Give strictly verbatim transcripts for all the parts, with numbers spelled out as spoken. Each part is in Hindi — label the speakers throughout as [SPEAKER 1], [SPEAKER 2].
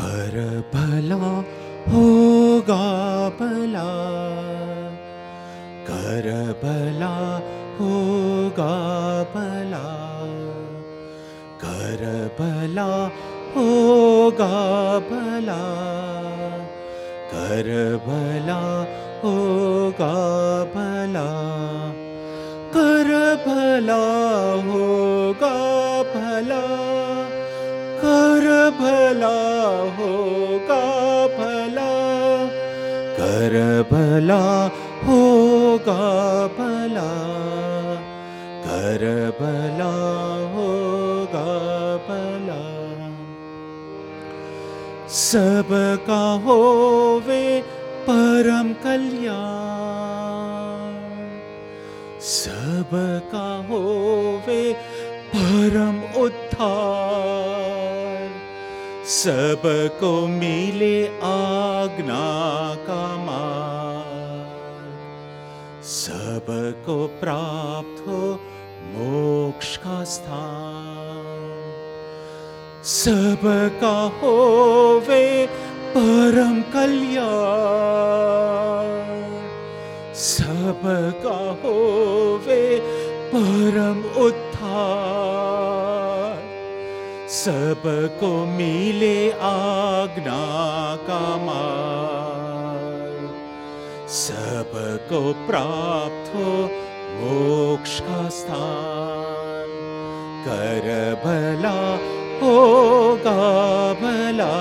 [SPEAKER 1] कर भला होगा भला, कर भला होगा भला, कर भला होगा भला, कर भला होगा भला, कर भला होगा भला, कर भला होगा भला, कर भला होगा भला, कर भला होगा भला। सबका होवे परम कल्याण, सबका होवे परम उद्धार, सबको मिले आज्ञा का मार्ग, सबको प्राप्त हो मोक्ष का स्थान, सबका होवे परम कल्याण, सबका होवे परम उद्धार, सबको मिले आज्ञा का मार्ग, सबको प्राप्त हो मोक्ष का स्थान। कर भला होगा भला,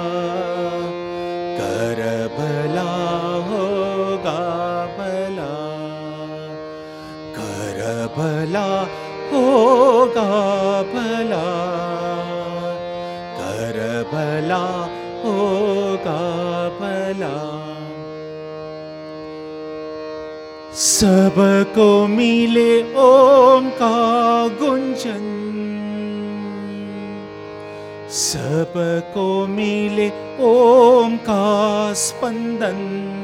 [SPEAKER 1] कर भला होगा भला, कर भला होगा भला, कर भला होगा भला। सबको मिले ओम का गुंजन, सबको मिले ओम का स्पंदन,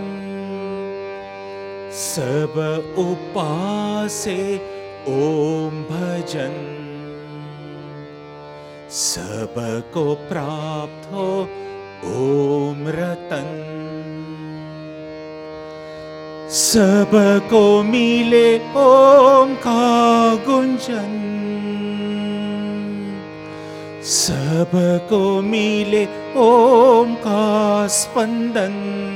[SPEAKER 1] सब उपासे ओम भजन, सबको प्राप्त हो ओम रतन, सबको मिले ओम का गुंजन, सबको मिले ओम का स्पंदन,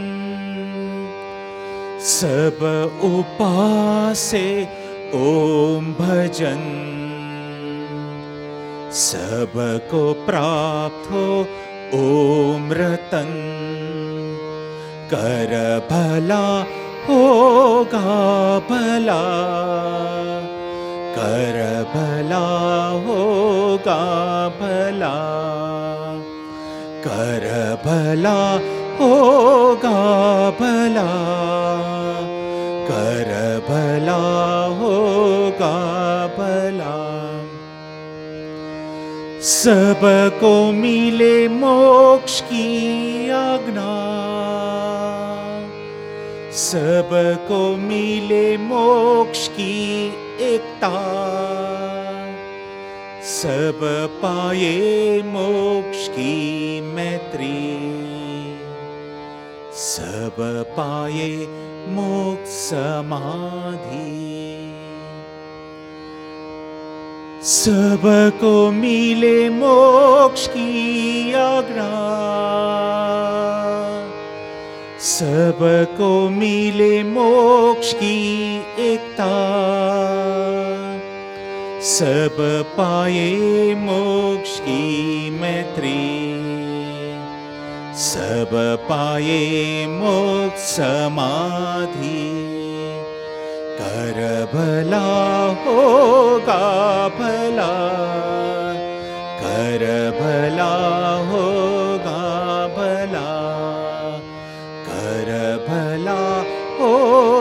[SPEAKER 1] सब उपासे ओम भजन, सबको प्राप्त हो ओम रतन। कर भला होगा भला, कर भला होगा भला, कर भला होगा भला, कर भला होगा भला। सबको मिले मोक्ष की आज्ञा, सबको मिले मोक्ष की एकता, सब पाए मोक्ष की मैत्री, सब पाए मोक्ष समाधि, सबको मिले मोक्ष की आज्ञा, सबको मिले मोक्ष की एकता, सब पाए मोक्ष की मैत्री, सब पाए मोक्ष समाधि। कर भला होगा भला, कर भला होगा भला, कर भला हो